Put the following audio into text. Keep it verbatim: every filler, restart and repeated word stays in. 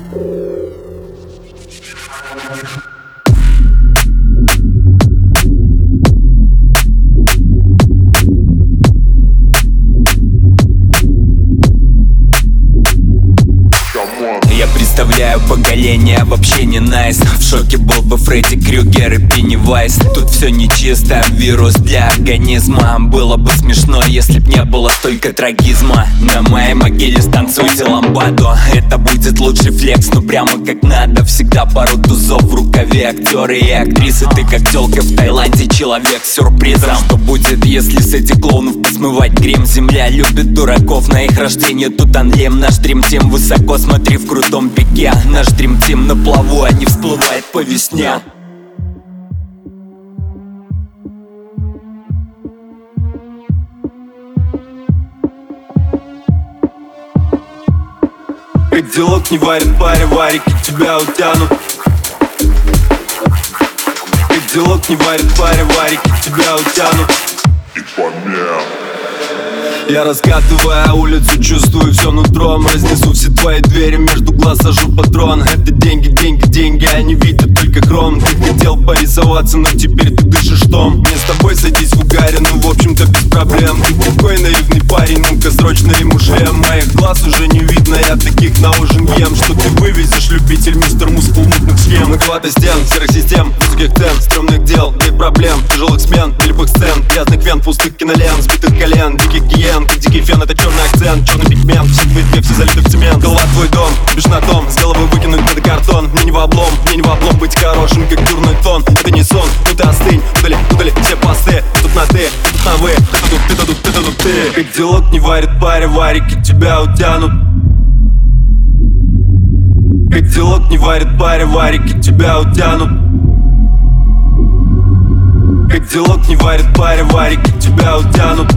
Я представляю поколение вообще не найс. В шоке был бы Фредди Крюгер и Пеннивайз. Тут все нечисто, вирус для организма. Было бы смешно, если б не было столько трагизма. На моей могиле станцуйте ламбаду. Это будет лучший флекс, ну прямо как надо. Всегда пару тузов в рукаве. Актеры и актрисы, ты как тёлка в Таиланде. Человек с сюрпризом. Что будет, если с этих клоунов посмывать грим? Земля любит дураков, на их рождение тут анлем. Наш дрим-тим высоко, смотри в крутом пике. Наш дрим-тим на плаву, а не всплывает по весне. Как делок не варит паре, варики тебя утянут. Как делок не варит паре, варики тебя утянут. И помер. Я раскатывая улицу, чувствую все нутром. Разнесу все твои двери, между глаз сажу патрон. Это деньги, деньги, деньги, они видят только хром. Ты хотел порисоваться, но теперь ты дышишь том. Мне с тобой садись в угаре, ну в общем-то без проблем. Ты такой наивный парень, ну-ка срочно ему шлем. Моих глаз уже не видно, я таких на ужин ем. Что ты вывезешь, любитель мистер мускул мутных схем. Нахвата стен, серых систем, высоких цен, стрёмных дел, нет проблем, тяжелых смен, нелепых сцен, грязных вен, пустых кинолент, сбитых колен, диких гиен. Как дикий фен, это черный акцент, черный пигмент. Все твои две, все залиты в цемент. Голова твой дом, бежишь на том, с головы выкинуть надо картон. Мне не в облом, мне не в облом быть хорошим, как дурной тон. Это не сон, ну ты остынь, удали, удали все посты. Тут на ты, тут на вы, ты тут, ты тут, ты тут, ты. Как делок не варит паре, варики тебя утянут. Как делок не варит паре, варики тебя утянут. Как делок не варит паре, варики тебя утянут.